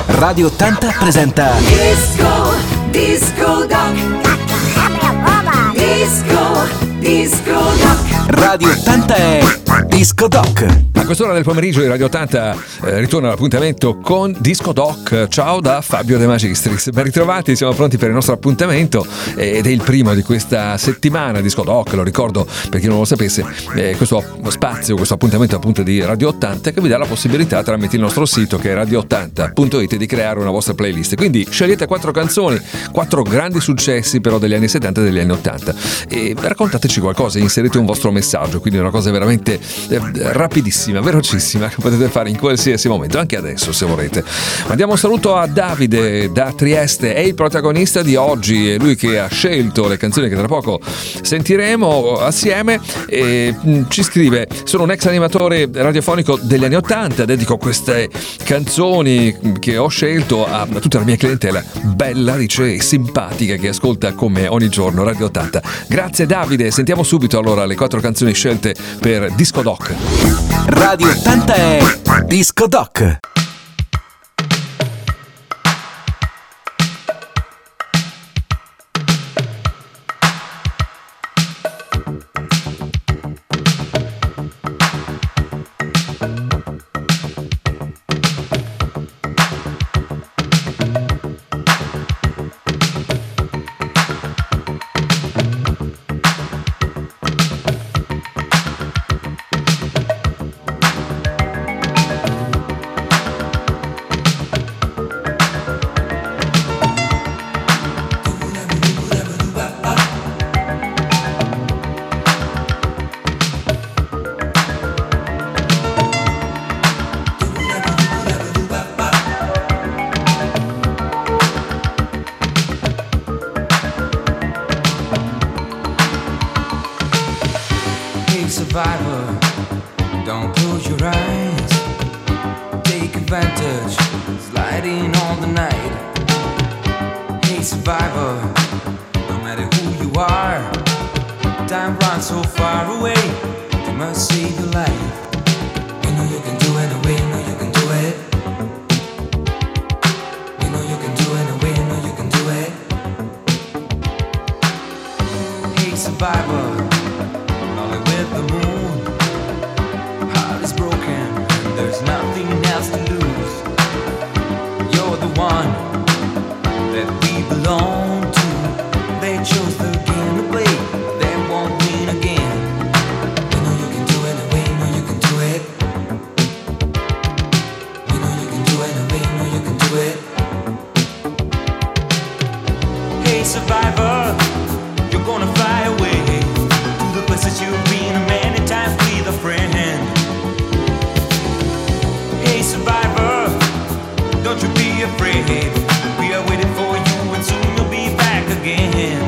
Radio 80 presenta Disco Doc. Disco Doc. Radio 80 è Disco Doc. A quest'ora del pomeriggio di Radio 80 ritorna l'appuntamento con Disco Doc. Ciao da Fabio De Magistris. Ben ritrovati, siamo pronti per il nostro appuntamento ed è il primo di questa settimana. Disco Doc, lo ricordo per chi non lo sapesse, questo spazio, questo appuntamento appunto di Radio 80 che vi dà la possibilità tramite il nostro sito che è radio80.it di creare una vostra playlist. Quindi scegliete 4 canzoni, 4 grandi successi però degli anni 70 e degli anni 80 e raccontateci qualcosa, inserite un vostro messaggio, quindi una cosa veramente rapidissima, velocissima, che potete fare in qualsiasi momento, anche adesso se volete. Mandiamo un saluto a Davide da Trieste, è il protagonista di oggi, è lui che ha scelto le canzoni che tra poco sentiremo assieme e ci scrive: sono un ex animatore radiofonico degli anni 80, dedico queste canzoni che ho scelto a tutta la mia clientela bella, dice, e simpatica che ascolta come ogni giorno Radio 80. Grazie Davide, sentiamo subito allora le 4 canzoni scelte per Disco Doc. Radio 80 è Disco Doc. Survivor, don't close your eyes. Take advantage, sliding on the night. Hey survivor, no matter who you are, time runs so far away. You must save your life. You know you can do it, you know you can do it. You know you can do it, you know you can do it. Hey survivor, with the moon, heart is broken, there's nothing else to lose. You're the one that we belong to. They chose the game to play, they won't win again. You know you can do it, you know you can do it. You know you can do it, you know you can do it. Hey survivor, you're gonna fly away to the places you've been many times with a friend. Hey survivor, don't you be afraid. We are waiting for you and soon you'll be back again.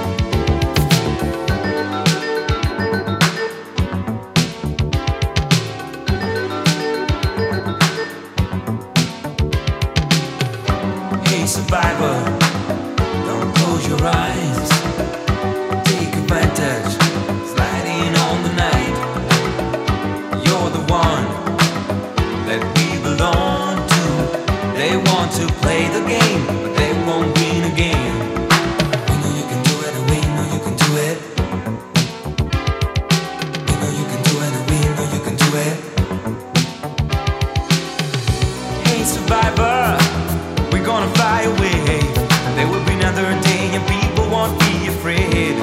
Hey survivor, don't close your eyes. Take advantage, sliding on the night. You're the one that we belong to. They want to play the game, but they won't win again. You know you can do it, and we know you can do it. You know you can do it, and we know you can do it. Hey survivor, we're gonna fly away. There will be another day and people won't be afraid.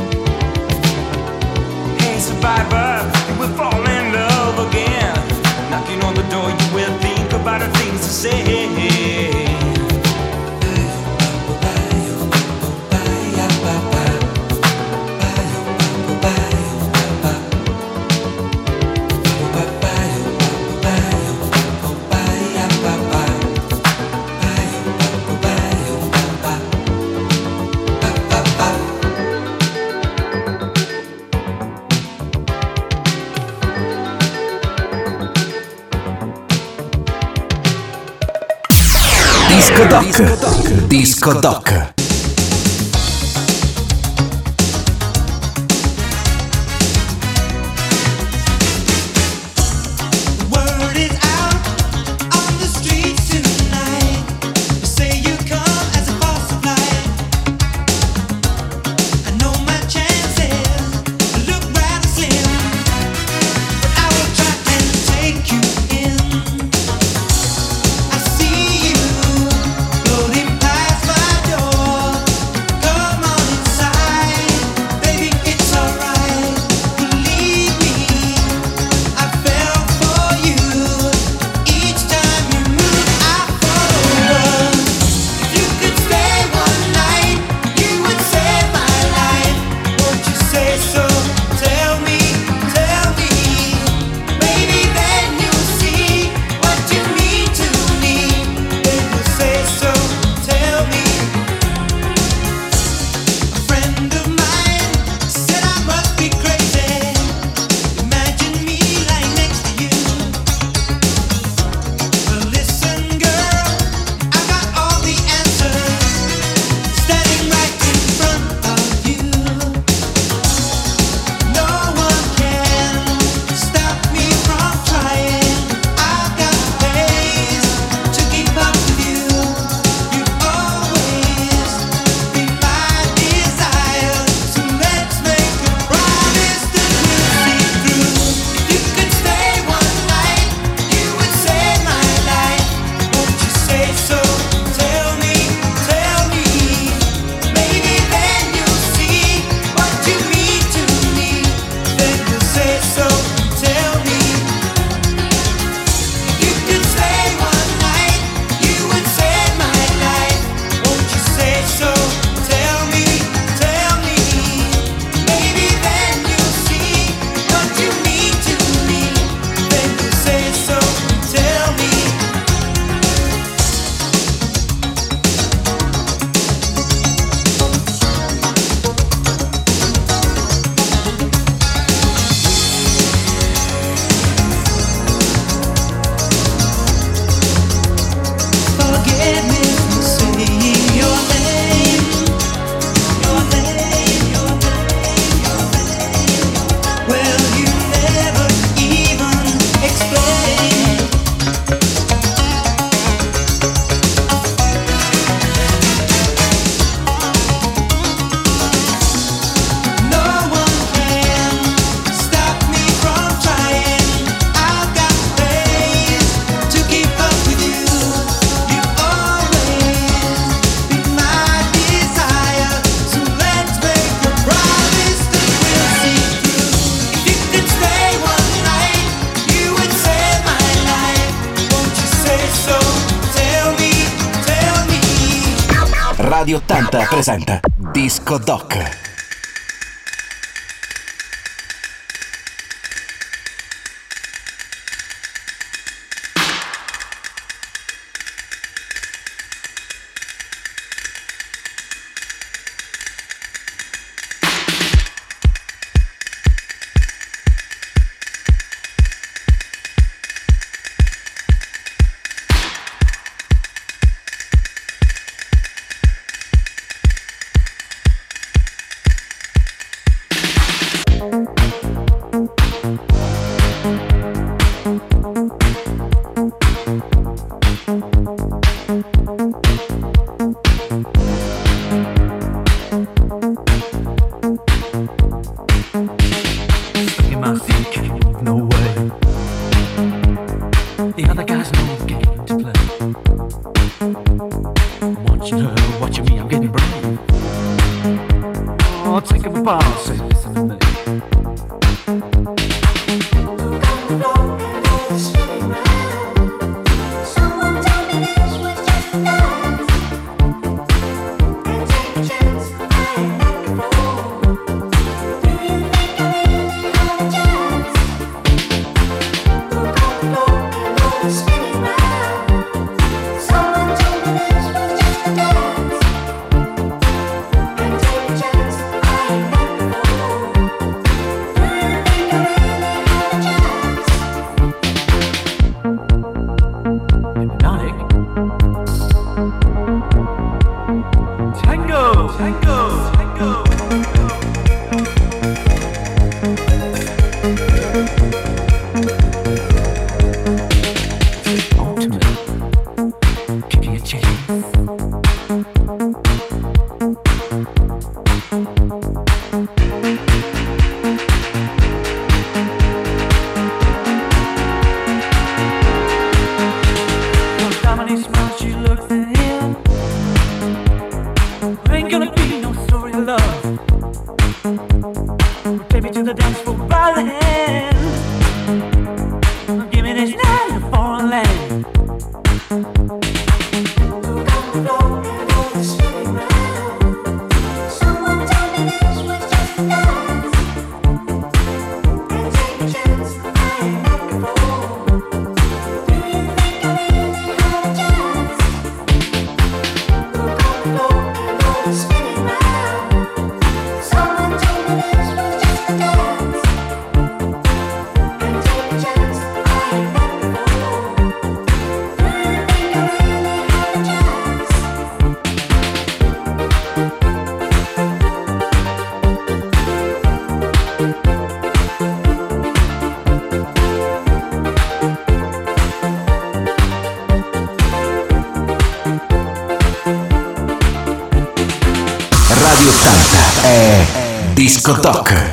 Hey survivor, we'll fall in love again. Knocking on the door, you will think about the things to say. Disco Doc. Disco Doc. Word is out on the streets tonight. Radio 80 presenta Disco Doc. Radio 80 è Disco Doc.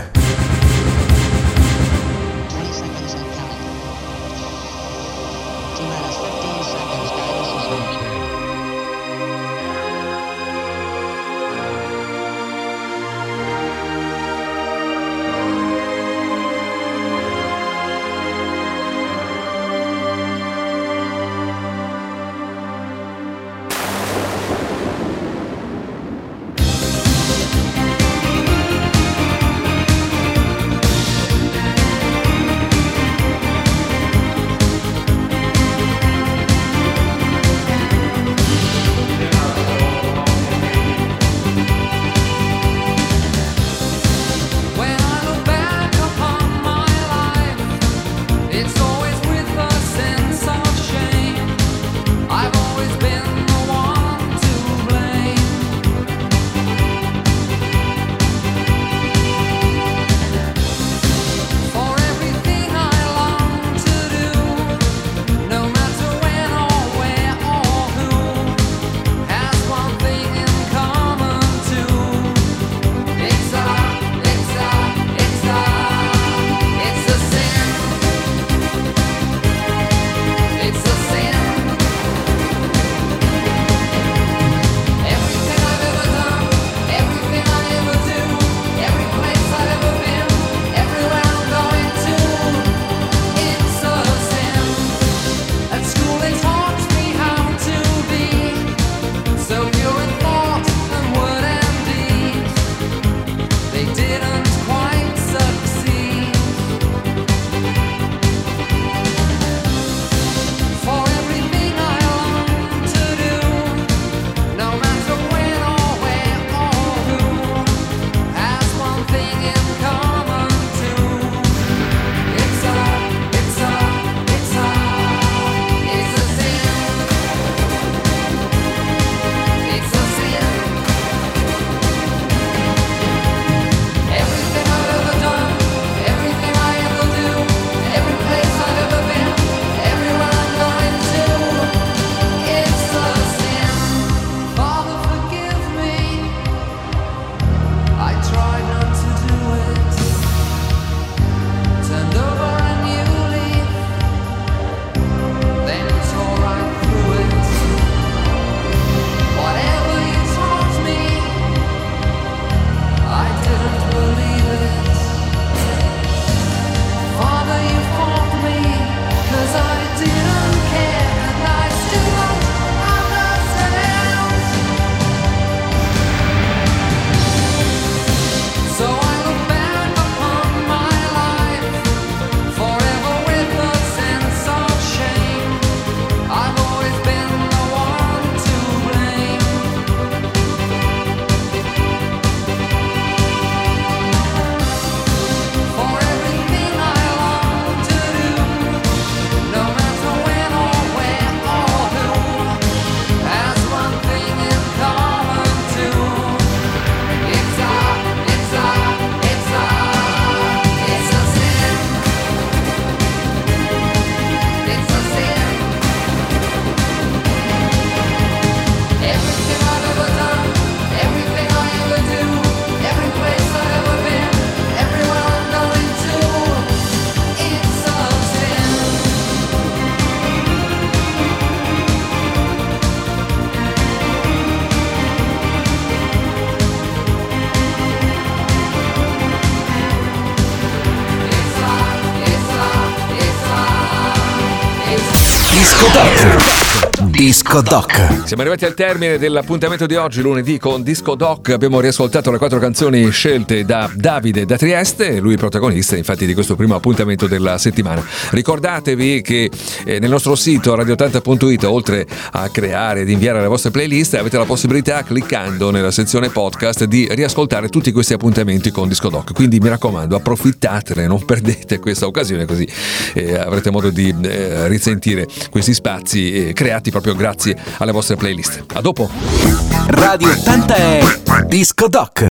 Disco Doc. Siamo arrivati al termine dell'appuntamento di oggi, lunedì, con Disco Doc. Abbiamo riascoltato le 4 canzoni scelte da Davide da Trieste, lui protagonista infatti di questo primo appuntamento della settimana. Ricordatevi che nel nostro sito radio80.it, oltre a creare ed inviare le vostre playlist, avete la possibilità, cliccando nella sezione podcast, di riascoltare tutti questi appuntamenti con Disco Doc. Quindi mi raccomando, approfittatene, non perdete questa occasione, così avrete modo di risentire questi spazi creati proprio grazie alle vostre playlist. A dopo. Radio 80 è Disco Doc.